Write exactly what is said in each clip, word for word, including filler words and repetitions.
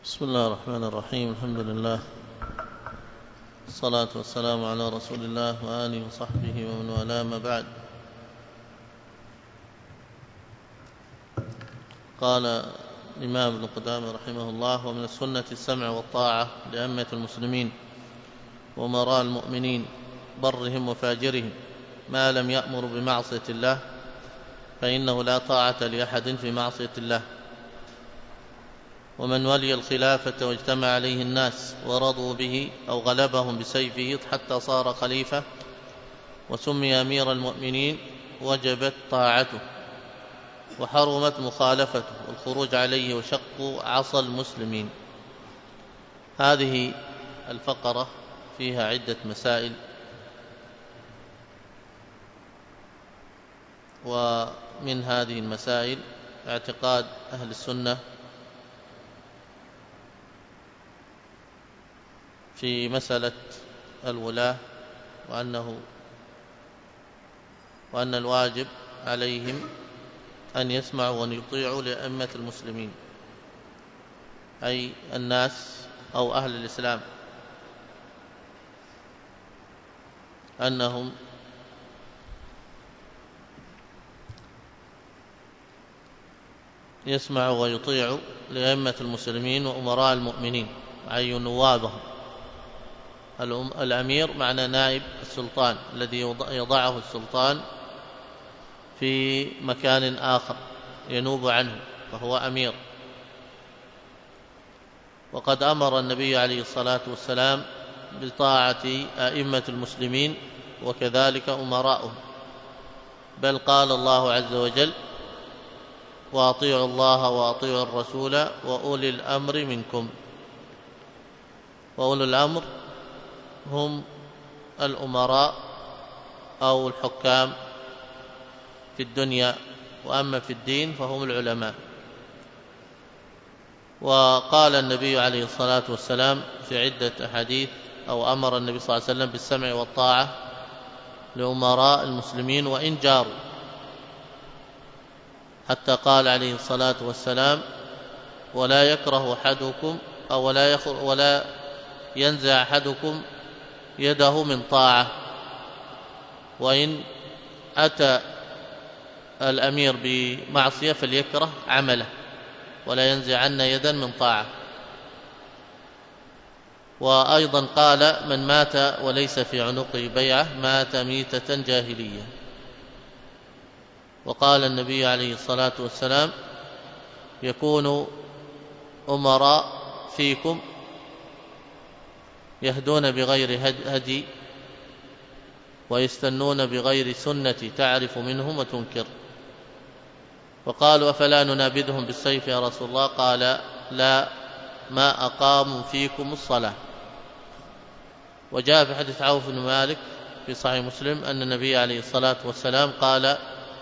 بسم الله الرحمن الرحيم. الحمد لله، الصلاة والسلام على رسول الله وآله وصحبه ومن والاه، ما بعد. قال الإمام ابن قدامة رحمه الله: ومن السنة السمع والطاعة لأئمة المسلمين وأمراء المؤمنين برهم وفاجرهم ما لم يأمر بمعصية الله، فإنه لا طاعة لأحد في معصية الله. ومن ولي الخلافة واجتمع عليه الناس ورضوا به أو غلبهم بسيفه حتى صار خليفة وسمي أمير المؤمنين وجبت طاعته وحرمت مخالفته والخروج عليه وشق عصا المسلمين. هذه الفقرة فيها عدة مسائل، ومن هذه المسائل اعتقاد أهل السنة في مسألة الولاة، وأنه وأن الواجب عليهم أن يسمعوا وأن يطيعوا لأئمة المسلمين، أي الناس أو أهل الإسلام، أنهم يسمعوا ويطيعوا لأئمة المسلمين وأمراء المؤمنين، أي نوابهم. الأمير معنى نائب السلطان الذي يضعه السلطان في مكان آخر ينوب عنه، فهو أمير. وقد أمر النبي عليه الصلاة والسلام بطاعة أئمة المسلمين وكذلك أمراءهم، بل قال الله عز وجل: وأطيعوا الله وأطيعوا الرسول وأولي الأمر منكم. وأولي الأمر هم الأمراء أو الحكام في الدنيا، وأما في الدين فهم العلماء. وقال النبي عليه الصلاة والسلام في عدة أحاديث، أو أمر النبي صلى الله عليه وسلم بالسمع والطاعة لأمراء المسلمين وإن جاروا، حتى قال عليه الصلاة والسلام: ولا يكره أحدكم أو ولا, ولا ينزع أحدكم يده من طاعة، وإن أتى الأمير بمعصية فليكره عمله، ولا ينزعن يدا من طاعة. وأيضا قال: من مات وليس في عنقه بيعة مات ميتة جاهلية. وقال النبي عليه الصلاة والسلام: يكون أمراء فيكم يهدون بغير هدي ويستنون بغير سنتي تعرف منهم وتنكر. وقالوا: أفلا ننابذهم بالسيف يا رسول الله؟ قال: لا، ما أقاموا فيكم الصلاة. وجاء في حديث عوف بن مالك في صحيح مسلم أن النبي عليه الصلاة والسلام قال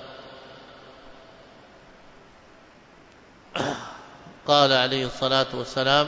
قال عليه الصلاة والسلام: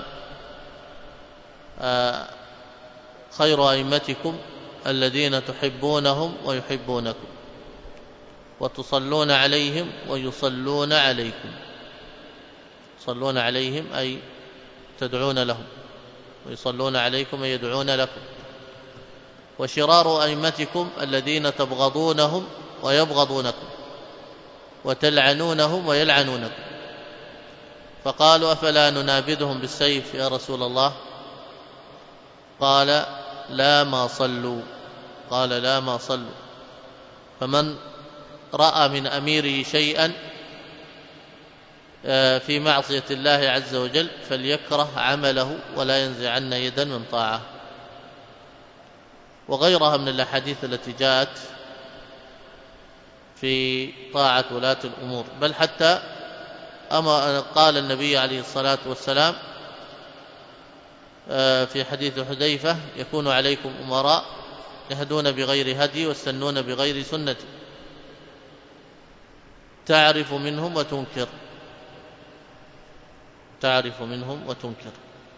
آه خير أئمتكم الذين تحبونهم ويحبونكم وتصلون عليهم ويصلون عليكم. تصلون عليهم أي تدعون لهم، ويصلون عليكم أي يدعون لكم. وشرار أئمتكم الذين تبغضونهم ويبغضونكم وتلعنونهم ويلعنونكم. فقالوا: أفلا ننابذهم بالسيف يا رسول الله؟ قال: لا ما صلوا. قال: لا ما صلوا. فمن رأى من أميره شيئا في معصية الله عز وجل فليكره عمله ولا ينزعن يدا من طاعة. وغيرها من الأحاديث التي جاءت في طاعة ولاة الأمور، بل حتى أما قال النبي عليه الصلاة والسلام في حديث حذيفة: يكون عليكم أمراء يهدون بغير هدي ويستنون بغير سنتي تعرف منهم وتنكر. تعرف منهم وتنكر.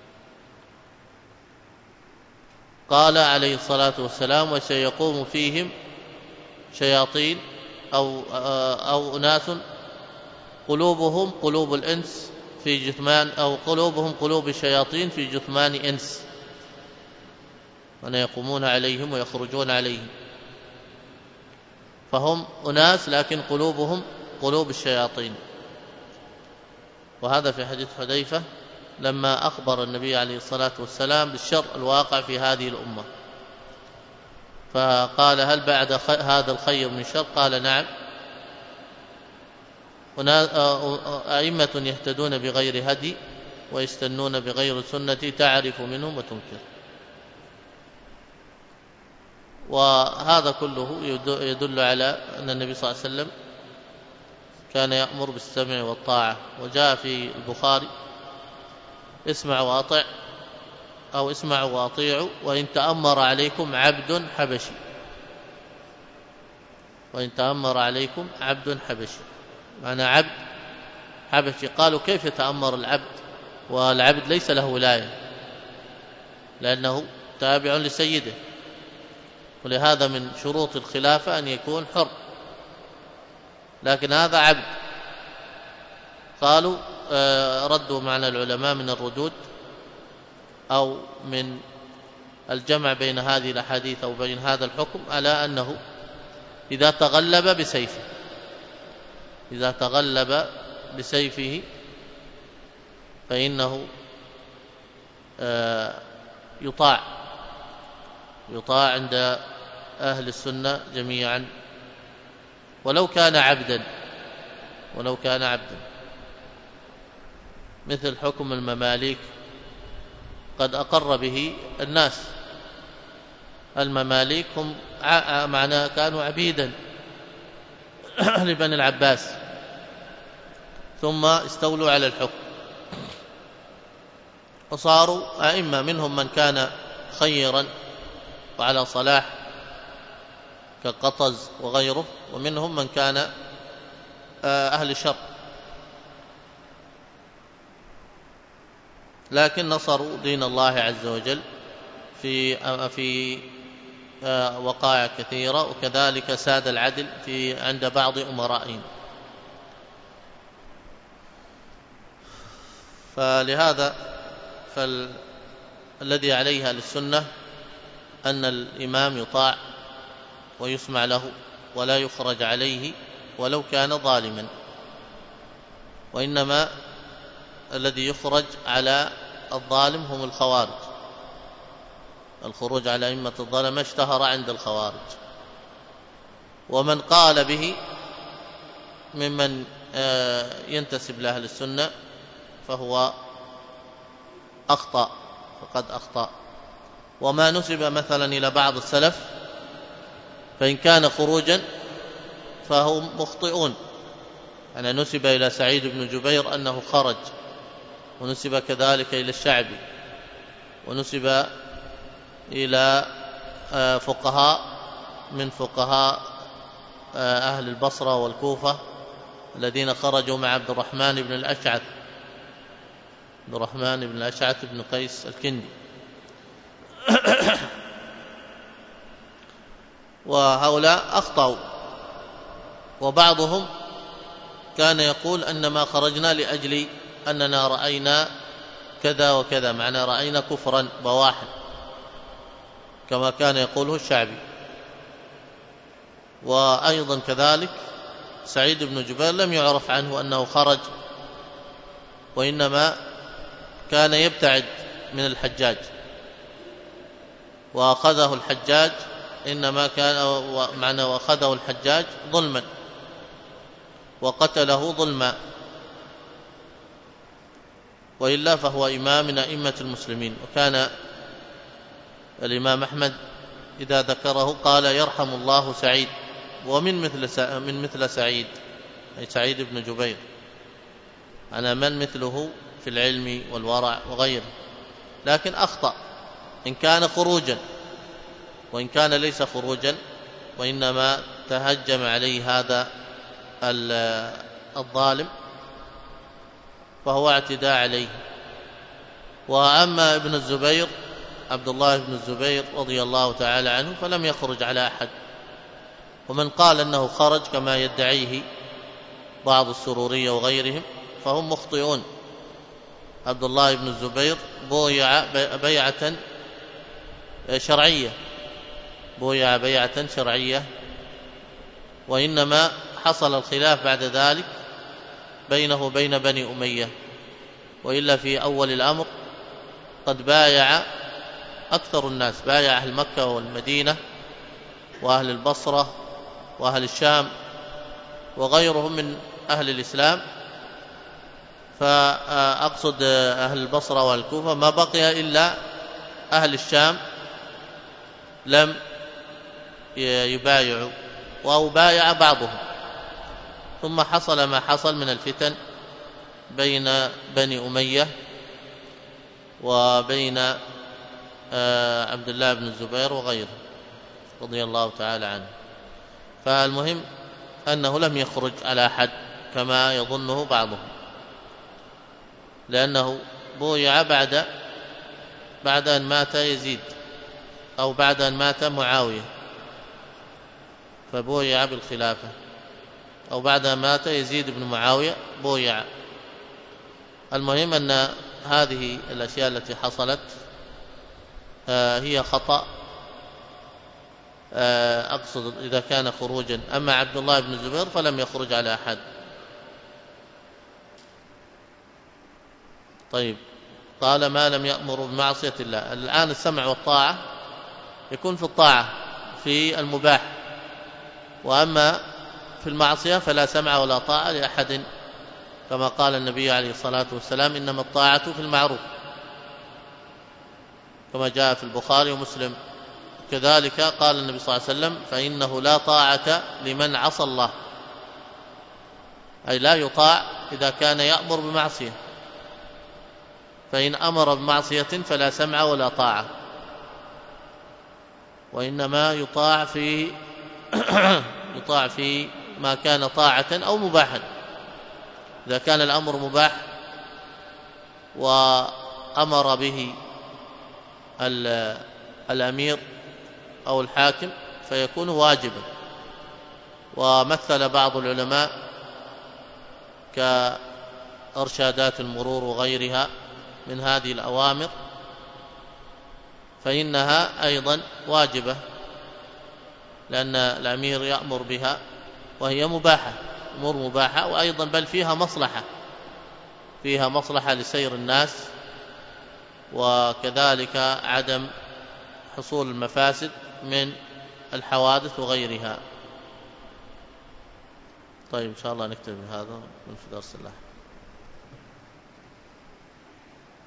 قال عليه الصلاة والسلام: وسيقوم فيهم شياطين أو, أو أناس قلوبهم قلوب الإنس في جثمان أو قلوبهم قلوب الشياطين في جثمان إنس، وأن يقومون عليهم ويخرجون عليهم، فهم أناس لكن قلوبهم قلوب الشياطين. وهذا في حديث حذيفة لما أخبر النبي عليه الصلاة والسلام بالشر الواقع في هذه الأمة، فقال هل بعد هذا الخير من شر؟ قال نعم، أئمة يهتدون بغير هدي ويستنون بغير سنتي تعرف منهم وتنكر. وهذا كله يدل على أن النبي صلى الله عليه وسلم كان يأمر بالسمع والطاعة. وجاء في البخاري اسمع وأطع أو اسمعوا وأطيعوا وإن تأمر عليكم عبد حبشي، وإن تأمر عليكم عبد حبشي، معنى عبد حبشي. قالوا كيف يتأمر العبد والعبد ليس له ولاية لأنه تابع لسيده، ولهذا من شروط الخلافة أن يكون حر، لكن هذا عبد. قالوا ردوا معنى العلماء من الردود أو من الجمع بين هذه الأحاديث أو بين هذا الحكم على أنه إذا تغلب بسيفه إذا تغلب بسيفه فإنه يطاع يطاع عند أهل السنة جميعا ولو كان عبدا ولو كان عبدا مثل حكم المماليك قد أقر به الناس. المماليك هم معناه كانوا عبيدا لبني العباس ثم استولوا على الحكم وصاروا أئمة، منهم من كان خيرا وعلى صلاح كقطز وغيره، ومنهم من كان أهل شر، لكن نصروا دين الله عز وجل في في وقائع كثيرة، وكذلك ساد العدل في عند بعض أمرائهم. فلهذا فالذي عليها للسنة أن الإمام يطاع ويسمع له ولا يخرج عليه ولو كان ظالما، وإنما الذي يخرج على الظالم هم الخوارج. الخروج على أئمة الظلمة اشتهر عند الخوارج، ومن قال به ممن ينتسب لأهل السنة فهو أخطأ فقد أخطأ. وما نسب مثلا إلى بعض السلف فإن كان خروجا فهم مخطئون. أنا نسب إلى سعيد بن جبير أنه خرج، ونسب كذلك إلى الشعبي، ونسب إلى فقهاء من فقهاء أهل البصرة والكوفة الذين خرجوا مع عبد الرحمن بن الأشعث عبد الرحمن بن الأشعث بن قيس الكندي. وهؤلاء أخطأوا، وبعضهم كان يقول أنما خرجنا لأجل أننا رأينا كذا وكذا، معنى رأينا كفرا بواحد كما كان يقوله الشعبي. وأيضا كذلك سعيد بن جبير لم يعرف عنه أنه خرج، وإنما كان يبتعد من الحجاج، وأخذه الحجاج إنما كان معنى وأخذه الحجاج ظلما وقتله ظلما، وإلا فهو إمام من أئمة المسلمين. وكان الإمام أحمد إذا ذكره قال يرحم الله سعيد، ومن مثل من مثل سعيد أي سعيد بن جبير، أنا من مثله في العلم والورع وغيره، لكن أخطأ إن كان خروجا، وإن كان ليس خروجا وإنما تهجم عليه هذا الظالم فهو اعتداء عليه. وأما ابن الزبير عبد الله بن الزبير رضي الله تعالى عنه فلم يخرج على أحد، ومن قال أنه خرج كما يدعيه بعض السرورية وغيرهم فهم مخطئون، عبد الله بن الزبير بويع بيعة شرعية بويع بيعة شرعية، وإنما حصل الخلاف بعد ذلك بينه وبين بني أمية، وإلا في أول الأمر قد بايع أكثر الناس، بايع أهل مكة والمدينة وأهل البصرة وأهل الشام وغيرهم من أهل الإسلام. فأقصد أهل البصرة والكوفة، ما بقي إلا أهل الشام لم يبايعوا أو بايع بعضهم. ثم حصل ما حصل من الفتن بين بني أمية وبين عبد الله بن الزبير وغيره رضي الله تعالى عنه. فالمهم أنه لم يخرج على حد كما يظنه بعضهم، لأنه بويع بعد بعد أن مات يزيد أو بعد أن مات معاوية، فبويع بالخلافة، أو بعد أن مات يزيد بن معاوية بويع. المهم أن هذه الأشياء التي حصلت هي خطأ، أقصد إذا كان خروجا. أما عبد الله بن الزبير فلم يخرج على أحد. طيب، قال ما لم يأمر بمعصية الله. الآن السمع والطاعة يكون في الطاعة في المباح، وأما في المعصية فلا سمع ولا طاعة لأحد، كما قال النبي عليه الصلاة والسلام إنما الطاعة في المعروف، كما جاء في البخاري ومسلم. كذلك قال النبي صلى الله عليه وسلم فإنه لا طاعة لمن عصى الله، أي لا يطاع إذا كان يأمر بمعصية، فإن أمر بمعصية فلا سمع ولا طاعة، وإنما يطاع في يطاع في ما كان طاعة أو مباحا. إذا كان الأمر مباح وأمر به الأمير أو الحاكم فيكون واجبا. ومثل بعض العلماء كإرشادات المرور وغيرها من هذه الأوامر، فإنها أيضا واجبة، لأن الأمير يأمر بها وهي مباحة، أمور مباحة، وأيضا بل فيها مصلحة، فيها مصلحة لسير الناس، وكذلك عدم حصول المفاسد من الحوادث وغيرها. طيب إن شاء الله نكتب بهذا من في درس الله.